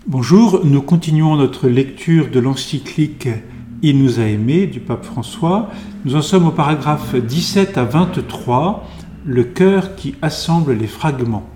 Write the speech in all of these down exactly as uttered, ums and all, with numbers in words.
Bonjour, nous continuons notre lecture de l'encyclique « Il nous a aimés » du pape François. Nous en sommes au paragraphe dix-sept à vingt-trois, le cœur qui assemble les fragments.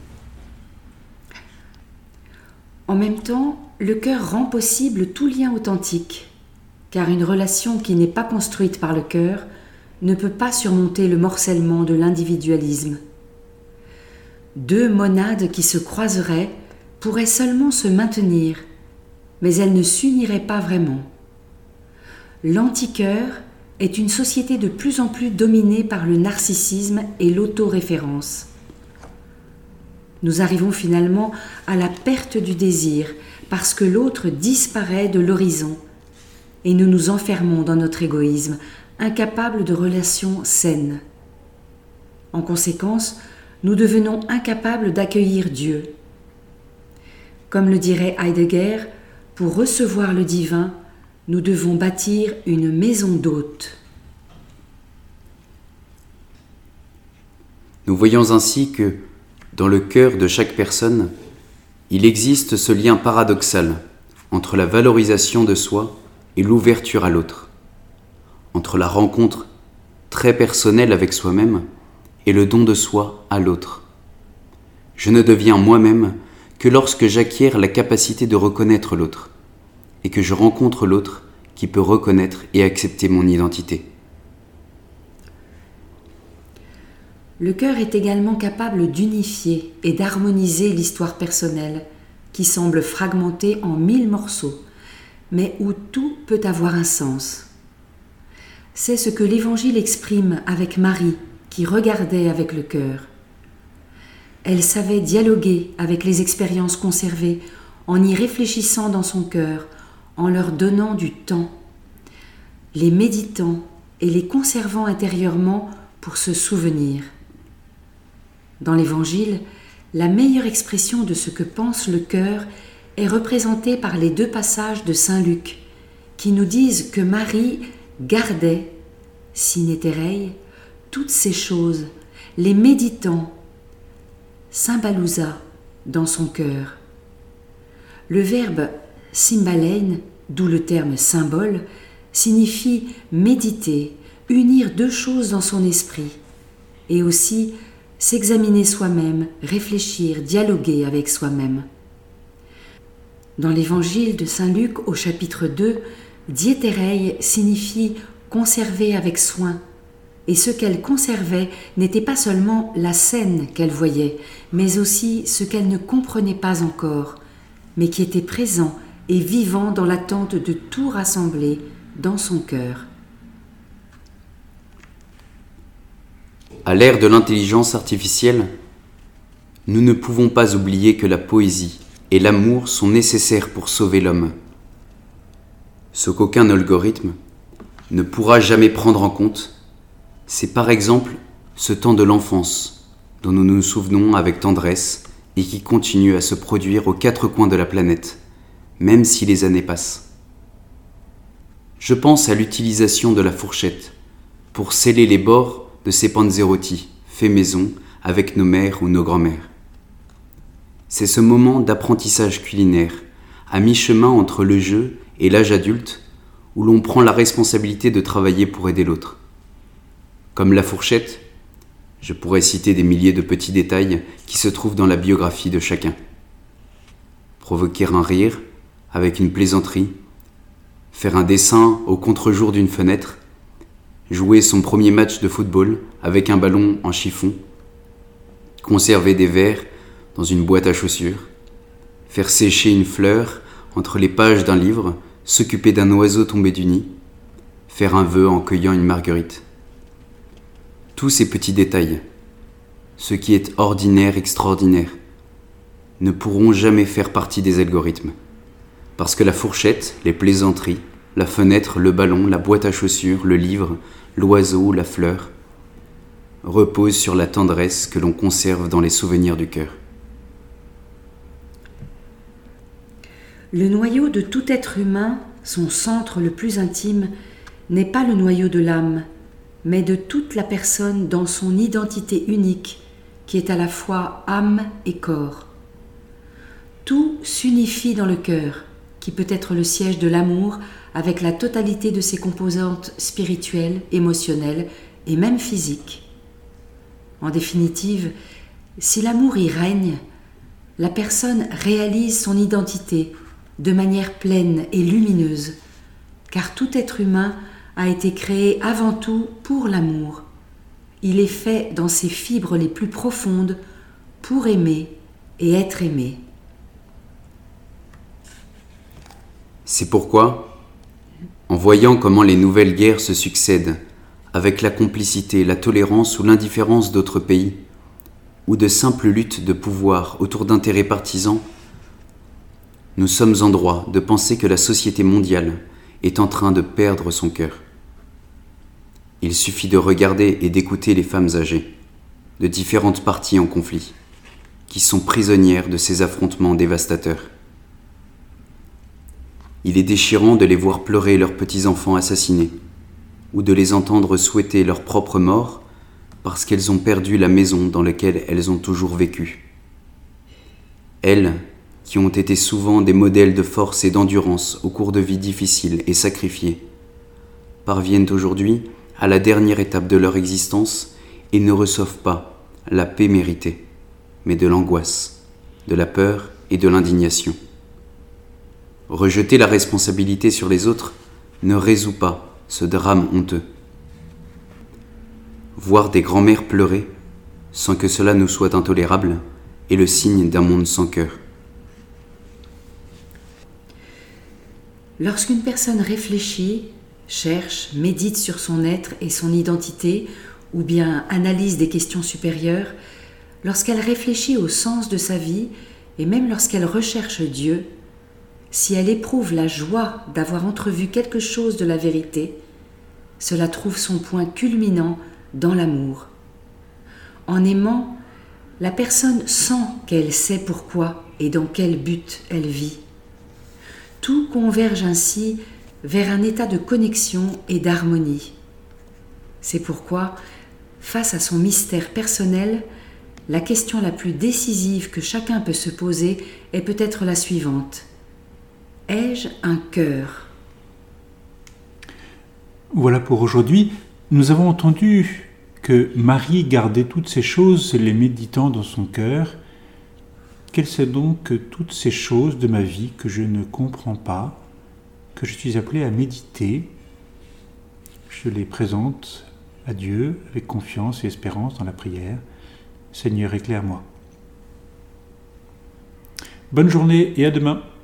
En même temps, le cœur rend possible tout lien authentique, car une relation qui n'est pas construite par le cœur ne peut pas surmonter le morcellement de l'individualisme. Deux monades qui se croiseraient pourraient seulement se maintenir, mais elles ne s'uniraient pas vraiment. L'anticœur est une société de plus en plus dominée par le narcissisme et l'autoréférence. Nous arrivons finalement à la perte du désir parce que l'autre disparaît de l'horizon et nous nous enfermons dans notre égoïsme, incapables de relations saines. En conséquence, nous devenons incapables d'accueillir Dieu. Comme le dirait Heidegger, pour recevoir le divin, nous devons bâtir une maison d'hôtes. Nous voyons ainsi que, dans le cœur de chaque personne, il existe ce lien paradoxal entre la valorisation de soi et l'ouverture à l'autre, entre la rencontre très personnelle avec soi-même et le don de soi à l'autre. Je ne deviens moi-même que lorsque j'acquiers la capacité de reconnaître l'autre, et que je rencontre l'autre qui peut reconnaître et accepter mon identité. Le cœur est également capable d'unifier et d'harmoniser l'histoire personnelle, qui semble fragmentée en mille morceaux, mais où tout peut avoir un sens. C'est ce que l'Évangile exprime avec Marie, qui regardait avec le cœur. Elle savait dialoguer avec les expériences conservées en y réfléchissant dans son cœur, en leur donnant du temps, les méditant et les conservant intérieurement pour se souvenir. Dans l'Évangile, la meilleure expression de ce que pense le cœur est représentée par les deux passages de saint Luc, qui nous disent que Marie gardait, sine terei, toutes ces choses, les méditant, symbalousa dans son cœur. Le verbe symbalein, d'où le terme symbole, signifie méditer, unir deux choses dans son esprit, et aussi s'examiner soi-même, réfléchir, dialoguer avec soi-même. Dans l'évangile de saint Luc au chapitre deux, dieterei signifie conserver avec soin, et ce qu'elle conservait n'était pas seulement la scène qu'elle voyait, mais aussi ce qu'elle ne comprenait pas encore, mais qui était présent et vivant dans l'attente de tout rassembler dans son cœur. À l'ère de l'intelligence artificielle, nous ne pouvons pas oublier que la poésie et l'amour sont nécessaires pour sauver l'homme. Ce qu'aucun algorithme ne pourra jamais prendre en compte, c'est par exemple ce temps de l'enfance dont nous nous souvenons avec tendresse et qui continue à se produire aux quatre coins de la planète, même si les années passent. Je pense à l'utilisation de la fourchette pour sceller les bords de ces panzerotti faits maison avec nos mères ou nos grands-mères. C'est ce moment d'apprentissage culinaire, à mi-chemin entre le jeu et l'âge adulte, où l'on prend la responsabilité de travailler pour aider l'autre. Comme la fourchette, je pourrais citer des milliers de petits détails qui se trouvent dans la biographie de chacun. Provoquer un rire avec une plaisanterie, faire un dessin au contre-jour d'une fenêtre, jouer son premier match de football avec un ballon en chiffon, conserver des verres dans une boîte à chaussures, faire sécher une fleur entre les pages d'un livre, s'occuper d'un oiseau tombé du nid, faire un vœu en cueillant une marguerite. Tous ces petits détails, ce qui est ordinaire, extraordinaire, ne pourront jamais faire partie des algorithmes. Parce que la fourchette, les plaisanteries, la fenêtre, le ballon, la boîte à chaussures, le livre, l'oiseau, la fleur, reposent sur la tendresse que l'on conserve dans les souvenirs du cœur. Le noyau de tout être humain, son centre le plus intime, n'est pas le noyau de l'âme, mais de toute la personne dans son identité unique, qui est à la fois âme et corps. Tout s'unifie dans le cœur, qui peut être le siège de l'amour avec la totalité de ses composantes spirituelles, émotionnelles et même physiques. En définitive, si l'amour y règne, la personne réalise son identité de manière pleine et lumineuse, car tout être humain a été créé avant tout pour l'amour. Il est fait dans ses fibres les plus profondes pour aimer et être aimé. C'est pourquoi, en voyant comment les nouvelles guerres se succèdent, avec la complicité, la tolérance ou l'indifférence d'autres pays, ou de simples luttes de pouvoir autour d'intérêts partisans, nous sommes en droit de penser que la société mondiale est en train de perdre son cœur. Il suffit de regarder et d'écouter les femmes âgées, de différentes parties en conflit, qui sont prisonnières de ces affrontements dévastateurs. Il est déchirant de les voir pleurer leurs petits-enfants assassinés, ou de les entendre souhaiter leur propre mort parce qu'elles ont perdu la maison dans laquelle elles ont toujours vécu. Elles, qui ont été souvent des modèles de force et d'endurance au cours de vies difficiles et sacrifiées, parviennent aujourd'hui à la dernière étape de leur existence et ne reçoivent pas la paix méritée, mais de l'angoisse, de la peur et de l'indignation. Rejeter la responsabilité sur les autres ne résout pas ce drame honteux. Voir des grands-mères pleurer, sans que cela nous soit intolérable, est le signe d'un monde sans cœur. Lorsqu'une personne réfléchit, cherche, médite sur son être et son identité, ou bien analyse des questions supérieures, lorsqu'elle réfléchit au sens de sa vie, et même lorsqu'elle recherche Dieu, si elle éprouve la joie d'avoir entrevu quelque chose de la vérité, cela trouve son point culminant dans l'amour. En aimant, la personne sent qu'elle sait pourquoi et dans quel but elle vit. Tout converge ainsi vers un état de connexion et d'harmonie. C'est pourquoi, face à son mystère personnel, la question la plus décisive que chacun peut se poser est peut-être la suivante. Ai-je un cœur ? Voilà pour aujourd'hui. Nous avons entendu que Marie gardait toutes ces choses, les méditant dans son cœur. Quelles sont donc toutes ces choses de ma vie que je ne comprends pas, que je suis appelé à méditer ? Je les présente à Dieu avec confiance et espérance dans la prière. Seigneur, éclaire-moi. Bonne journée et à demain.